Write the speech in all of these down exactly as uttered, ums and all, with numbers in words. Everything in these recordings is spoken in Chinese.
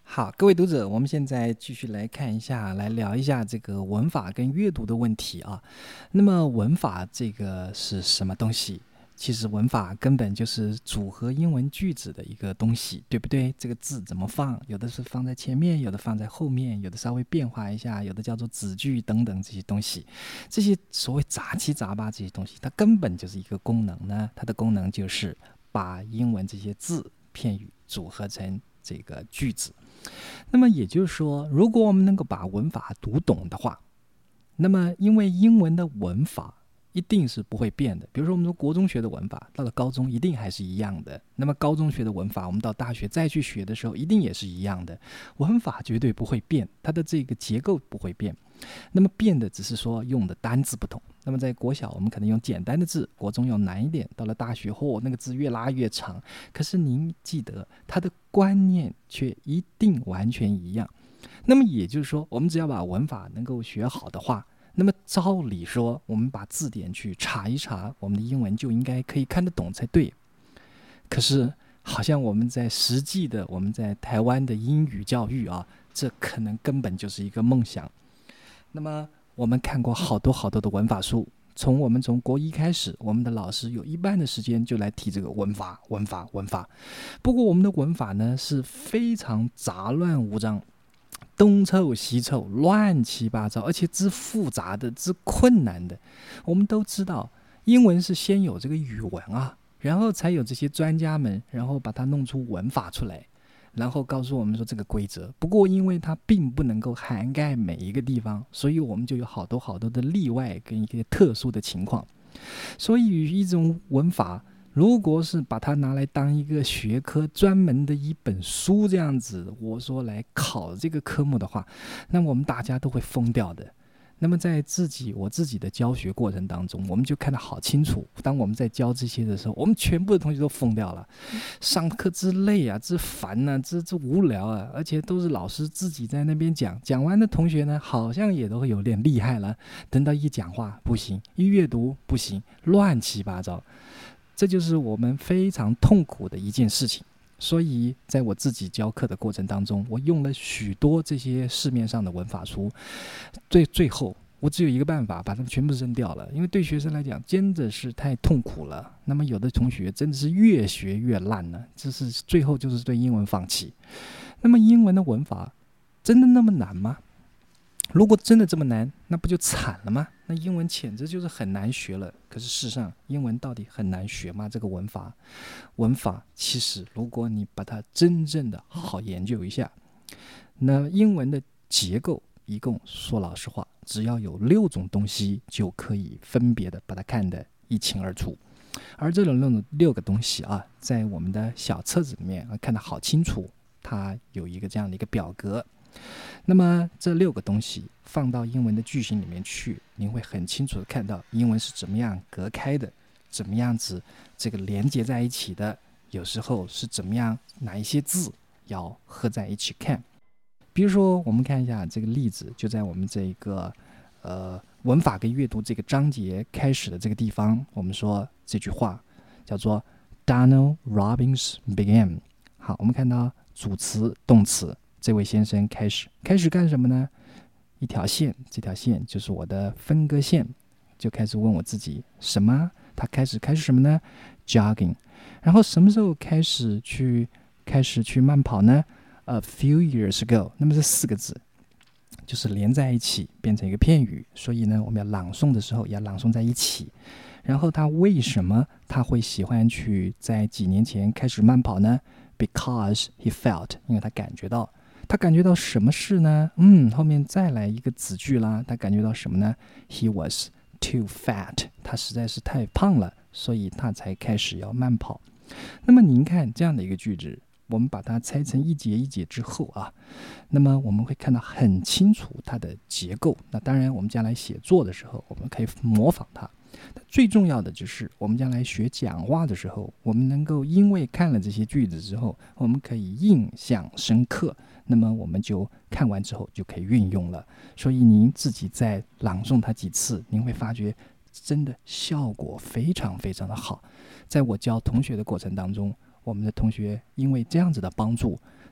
好，各位读者，我们现在继续来看一下，来聊一下这个文法跟阅读的问题啊。那么文法这个是什么东西？其实文法根本就是组合英文句子的一个东西，对不对？这个字怎么放，有的是放在前面，有的放在后面，有的稍微变化一下，有的叫做子句等等这些东西。这些所谓杂七杂八这些东西，它根本就是一个功能呢，它的功能就是把英文这些字片语组合成这个句子。那么也就是说，如果我们能够把文法读懂的话，那么因为英文的文法一定是不会变的。比如说我们说国中学的文法，到了高中一定还是一样的。那么高中学的文法，我们到大学再去学的时候，一定也是一样的。文法绝对不会变，它的这个结构不会变。那么变的只是说用的单字不同。那么在国小我们可能用简单的字，国中用难一点，到了大学后、哦、那个字越拉越长。可是您记得，它的观念却一定完全一样。那么也就是说，我们只要把文法能够学好的话，那么照理说，我们把字典去查一查，我们的英文就应该可以看得懂才对。可是好像我们在实际的我们在台湾的英语教育啊，这可能根本就是一个梦想。那么我们看过好多好多的文法书，从我们从国一开始，我们的老师有一半的时间就来提这个文法文法文法。不过我们的文法呢是非常杂乱无章，东凑西凑，乱七八糟，而且之复杂的之困难的。我们都知道英文是先有这个语文啊，然后才有这些专家们然后把它弄出文法出来，然后告诉我们说这个规则。不过因为它并不能够涵盖每一个地方，所以我们就有好多好多的例外跟一些特殊的情况。所以一种文法如果是把它拿来当一个学科专门的一本书这样子，我说来考这个科目的话，那么我们大家都会疯掉的。那么在自己我自己的教学过程当中，我们就看得好清楚，当我们在教这些的时候，我们全部的同学都疯掉了。上课之累啊，之烦啊，之之无聊啊，而且都是老师自己在那边讲，讲完的同学呢好像也都会有点厉害了，等到一讲话不行，一阅读不行，乱七八糟。这就是我们非常痛苦的一件事情。所以在我自己教课的过程当中，我用了许多这些市面上的文法书，最最后我只有一个办法，把它们全部扔掉了。因为对学生来讲真的是太痛苦了，那么有的同学真的是越学越烂了，这是最后就是对英文放弃。那么英文的文法真的那么难吗？如果真的这么难，那不就惨了吗？那英文简直就是很难学了。可是事实上，英文到底很难学吗？这个文法，文法其实如果你把它真正的好好研究一下，那英文的结构一共说老实话，只要有六种东西就可以分别的把它看得一清二楚。而这种六个东西啊，在我们的小册子里面啊看得好清楚，它有一个这样的一个表格。那么这六个东西放到英文的句型里面去，您会很清楚的看到英文是怎么样隔开的，怎么样子这个连接在一起的，有时候是怎么样哪一些字要合在一起看。比如说我们看一下这个例子，就在我们这个呃文法跟阅读这个章节开始的这个地方，我们说这句话叫做 Donald Robbins began。 好，我们看到主词动词，这位先生开始开始干什么呢？一条线，这条线就是我的分割线，就开始问我自己什么？他开始开始什么呢？ Jogging。 然后什么时候开始去开始去慢跑呢？ A few years ago。 那么这四个字就是连在一起变成一个片语，所以呢我们要朗诵的时候也要朗诵在一起。然后他为什么他会喜欢去在几年前开始慢跑呢？ Because he felt。 因为他感觉到，他感觉到什么事呢？嗯，后面再来一个子句啦。他感觉到什么呢？ He was too fat。 他实在是太胖了，所以他才开始要慢跑。那么您看这样的一个句子，我们把它拆成一节一节之后啊，那么我们会看到很清楚它的结构。那当然我们将来写作的时候我们可以模仿它，最重要的就是我们将来学讲话的时候，我们能够因为看了这些句子之后，我们可以印象深刻，那么我们就看完之后就可以运用了。所以您自己再朗诵它几次，您会发觉真的效果非常非常的好。在我教同学的过程当中，我们的同学因为这样子的帮助，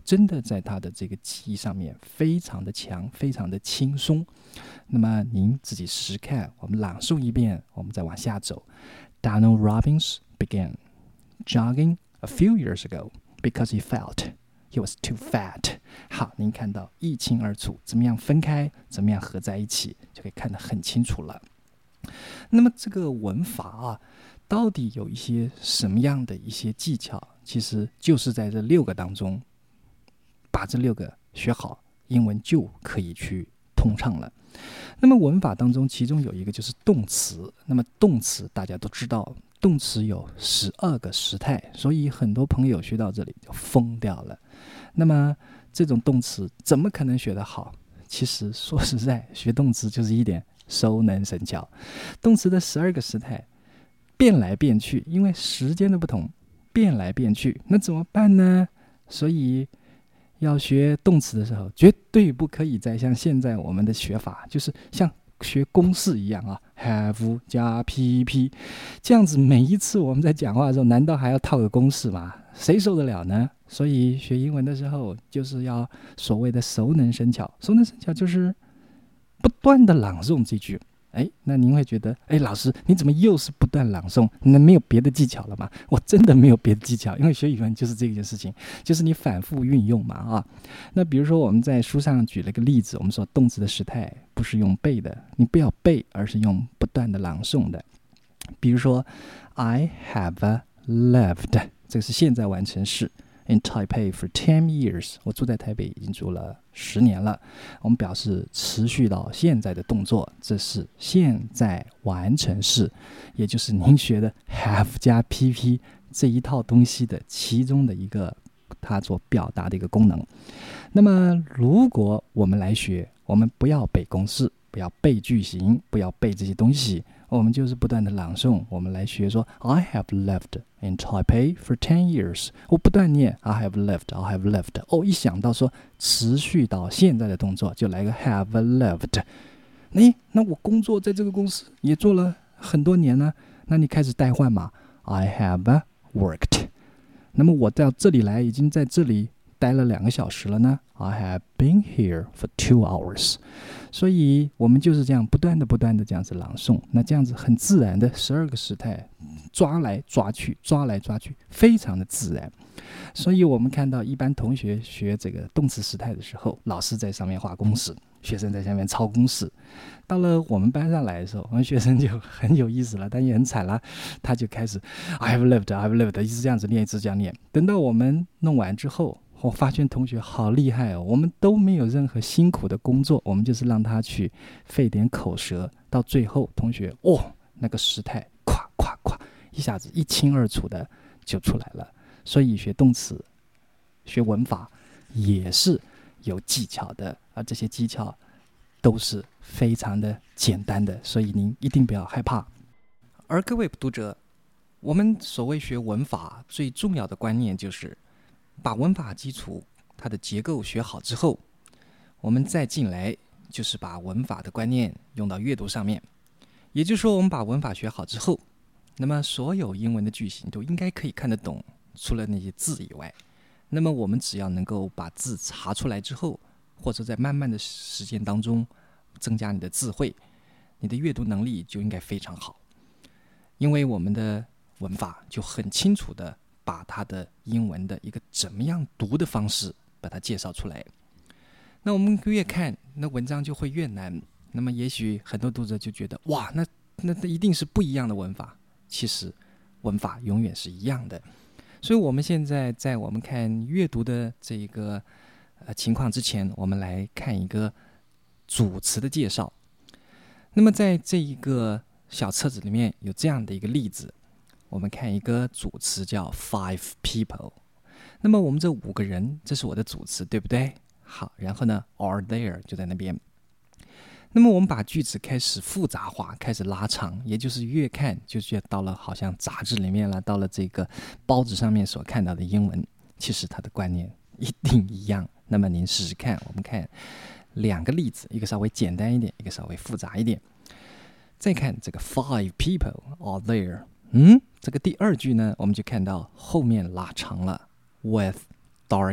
真的在他的这个记忆上面非常的强，非常的轻松。那么您自己试试看，我们朗诵一遍，我们再往下走。Donald Robbins began jogging a few years ago because he felt he was too fat. 好，您看到一清二楚，怎么样分开，怎么样合在一起，就可以看得很清楚了。那么这个文法啊，到底有一些什么样的一些技巧？其实就是在这六个当中，把这六个学好，英文就可以去通畅了。那么文法当中，其中有一个就是动词。那么动词大家都知道，动词有十二个时态，所以很多朋友学到这里就疯掉了。那么这种动词怎么可能学得好？其实说实在，学动词就是一点熟能生巧。动词的十二个时态变来变去，因为时间的不同，变来变去，那怎么办呢？所以要学动词的时候，绝对不可以再像现在我们的学法，就是像学公式一样啊 ，have 加 pp， 这样子每一次我们在讲话的时候，难道还要套个公式吗？谁受得了呢？所以学英文的时候，就是要所谓的熟能生巧。熟能生巧就是不断的朗诵这句。哎，那您会觉得，哎，老师，你怎么又是不断朗诵？那没有别的技巧了吗？我真的没有别的技巧，因为学语文就是这件事情，就是你反复运用嘛啊。那比如说我们在书上举了个例子，我们说动词的时态不是用背的，你不要背，而是用不断的朗诵的。比如说 I have lived， 这个是现在完成式。In Taipei for ten years， 我住在台北已经住了十年了。我们表示持续到现在的动作，这是现在完成式，也就是您学的 have 加 pp 这一套东西的其中的一个它所表达的一个功能。那么如果我们来学，我们不要背公式，不要背句型，不要背这些东西，我们就是不断的朗诵。我们来学说 I have lived in Taipei for ten years， 我不断念 I have lived I have lived， 哦，一想到说持续到现在的动作，就来个 have lived。 诶，那我工作在这个公司也做了很多年了，那你开始代换嘛， I have worked。 那么我到这里来已经在这里待了两个小时了呢， I have been here for two hours。 所以我们就是这样不断的不断的这样子朗诵，那这样子很自然的十二个时态抓来抓去抓来抓去，非常的自然。所以我们看到一般同学学这个动词时态的时候，老师在上面画公式，学生在下面抄公式。到了我们班上来的时候，我们学生就很有意思了，但也很惨了，他就开始 I have lived I have lived 一直这样子念，一直这样念。等到我们弄完之后，我发现同学好厉害哦，我们都没有任何辛苦的工作，我们就是让他去费点口舌，到最后同学哦，那个时态咵咵咵一下子一清二楚的就出来了。所以学动词学文法也是有技巧的，而这些技巧都是非常的简单的，所以您一定不要害怕。而各位读者，我们所谓学文法最重要的观念就是把文法基础它的结构学好之后，我们再进来就是把文法的观念用到阅读上面。也就是说，我们把文法学好之后，那么所有英文的句型都应该可以看得懂，除了那些字以外。那么我们只要能够把字查出来之后，或者在慢慢的时间当中增加你的智慧，你的阅读能力就应该非常好。因为我们的文法就很清楚的把它的英文的一个怎么样读的方式把它介绍出来。那我们越看那文章就会越难，那么也许很多读者就觉得哇，那那那一定是不一样的文法。其实文法永远是一样的。所以我们现在在我们看阅读的这个呃情况之前，我们来看一个主词的介绍。那么在这一个小册子里面有这样的一个例子，我们看一个主词叫 five people。 那么我们这五个人，这是我的主词，对不对？好，然后呢 are there 就在那边。那么我们把句子开始复杂化，开始拉长，也就是越看就越到了好像杂志里面了，到了这个报纸上面所看到的英文，其实它的观念一定一样。那么您试试看，我们看两个例子，一个稍微简单一点，一个稍微复杂一点。再看这个 five people are there， 嗯，这个第二句呢，我们就看到后面拉长了 with dark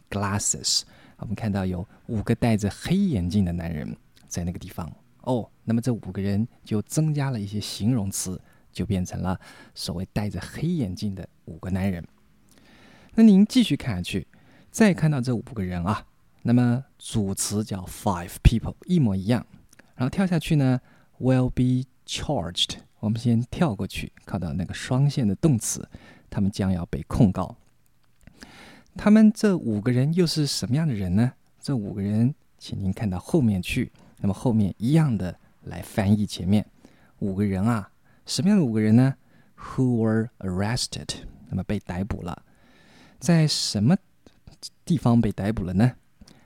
glasses， 我们看到有五个戴着黑眼镜的男人在那个地方哦，那么这五个人就增加了一些形容词，就变成了所谓戴着黑眼镜的五个男人。那您继续看下去，再看到这五个人啊，那么主词叫 five people， 一模一样。然后跳下去呢 will be charged， 我们先跳过去，看到那个双线的动词，他们将要被控告。他们这五个人又是什么样的人呢？这五个人请您看到后面去，那么后面一样的来翻译前面五个人啊，什么样的五个人呢？ Who were arrested， 那么被逮捕了。在什么地方被逮捕了呢？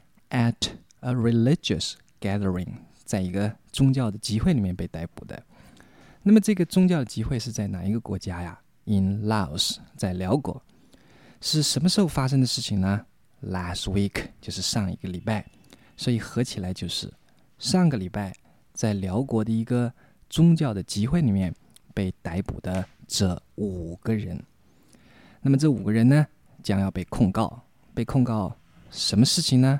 At a religious gathering， 在一个宗教的集会里面被逮捕的。那么这个宗教的集会是在哪一个国家呀？ In Laos， 在辽国。是什么时候发生的事情呢？ Last week， 就是上一个礼拜。所以合起来就是上个礼拜在辽国的一个宗教的集会里面被逮捕的这五个人。那么这五个人呢，将要被控告。被控告什么事情呢？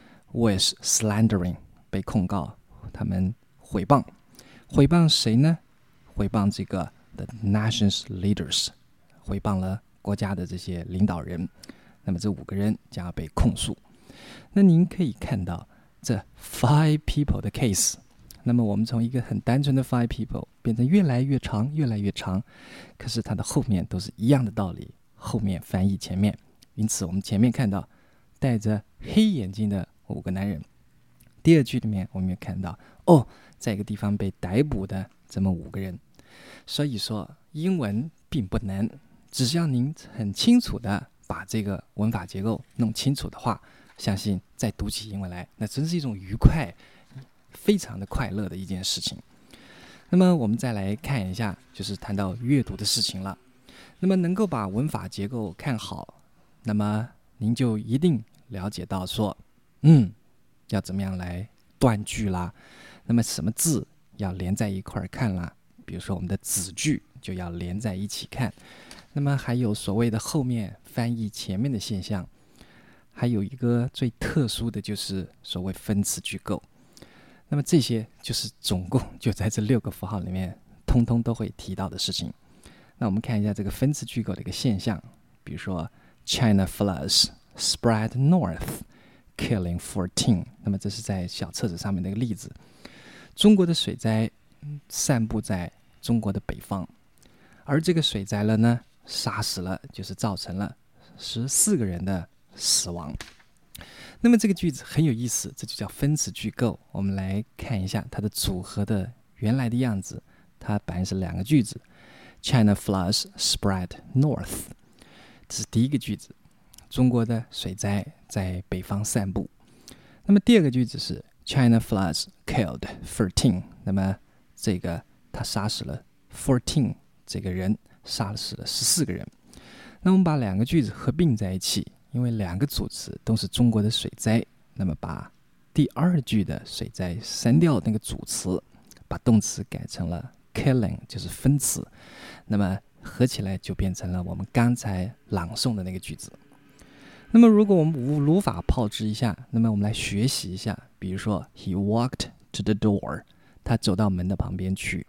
With slandering， 被控告他们诽谤。诽谤谁呢？诽谤这个 the nation's leaders， 诽谤了国家的这些领导人。那么这五个人将要被控诉。那您可以看到这 five people 的 case， 那么我们从一个很单纯的 five people 变成越来越长越来越长，可是它的后面都是一样的道理，后面翻译前面。因此我们前面看到戴着黑眼镜的五个男人，第二句里面我们也看到哦，在一个地方被逮捕的这么五个人。所以说英文并不难，只要您很清楚的把这个文法结构弄清楚的话，相信再读起英文来，那真是一种愉快，非常的快乐的一件事情。那么我们再来看一下，就是谈到阅读的事情了。那么能够把文法结构看好，那么您就一定了解到说，嗯，要怎么样来断句啦，那么什么字要连在一块儿看啦，比如说我们的子句就要连在一起看。那么还有所谓的后面翻译前面的现象，还有一个最特殊的就是所谓分词句构。那么这些就是总共就在这六个符号里面通通都会提到的事情。那我们看一下这个分词句构的一个现象，比如说 China floods spread north killing fourteen， 那么这是在小册子上面的一个例子。中国的水灾散布在中国的北方，而这个水灾了呢，杀死了就是造成了十四个人的死亡。那么这个句子很有意思，这就叫分词句构。我们来看一下它的组合的原来的样子，它本来是两个句子， China floods spread north， 这是第一个句子，中国的水灾在北方散布。那么第二个句子是 China floods killed fourteen， 那么这个他杀死了 fourteen 这个人，杀死了十四个人。那我们把两个句子合并在一起，因为两个主词都是中国的水灾，那么把第二句的水灾删掉那个主词，把动词改成了 killing， 就是分词，那么合起来就变成了我们刚才朗诵的那个句子。那么如果我们如法炮制一下，那么我们来学习一下，比如说 He walked to the door， 他走到门的旁边去，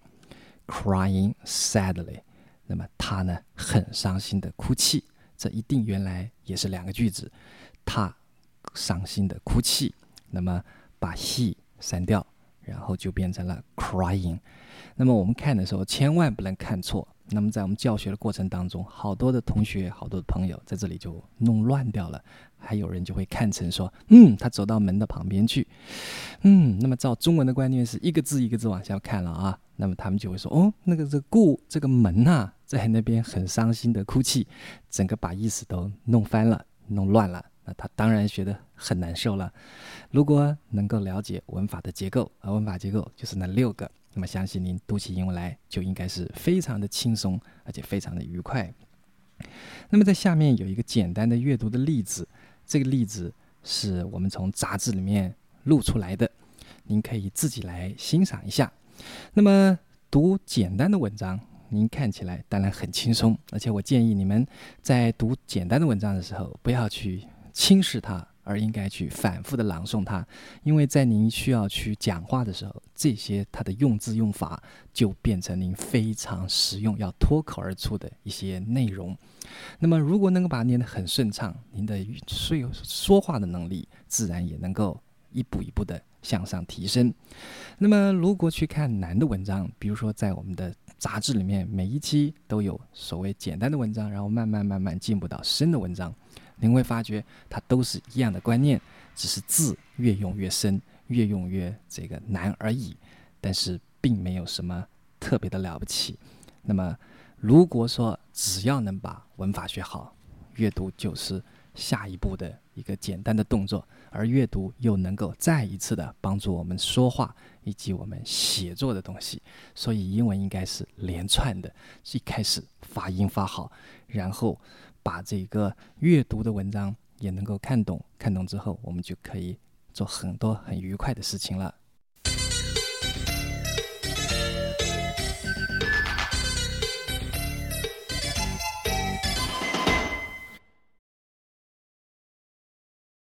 crying sadly， 那么他呢很伤心的哭泣，这一定原来也是两个句子，他伤心的哭泣，那么把 he 删掉，然后就变成了 crying。 那么我们看的时候千万不能看错，那么在我们教学的过程当中，好多的同学好多的朋友在这里就弄乱掉了，还有人就会看成说嗯，他走到门的旁边去，嗯，那么照中文的观念是一个字一个字往下看了啊，那么他们就会说哦，那个这个顾这个门啊在那边很伤心的哭泣，整个把意思都弄翻了弄乱了，那他当然觉得很难受了。如果能够了解文法的结构，而文法结构就是那六个，那么相信您读起英文来就应该是非常的轻松，而且非常的愉快。那么在下面有一个简单的阅读的例子，这个例子是我们从杂志里面录出来的，您可以自己来欣赏一下。那么读简单的文章您看起来当然很轻松，而且我建议你们在读简单的文章的时候不要去轻视它，而应该去反复的朗诵它。因为在您需要去讲话的时候，这些它的用字用法就变成您非常实用要脱口而出的一些内容。那么如果能够把它念得很顺畅，您的说话的能力自然也能够一步一步的向上提升。那么如果去看难的文章，比如说在我们的杂志里面，每一期都有所谓简单的文章，然后慢慢慢慢进步到深的文章，您会发觉它都是一样的观念，只是字越用越深，越用越这个难而已，但是并没有什么特别的了不起。那么如果说只要能把文法学好，阅读就是下一步的一个简单的动作，而阅读又能够再一次的帮助我们说话以及我们写作的东西。所以英文应该是连串的，一开始发音发好，然后把这个阅读的文章也能够看懂，看懂之后我们就可以做很多很愉快的事情了。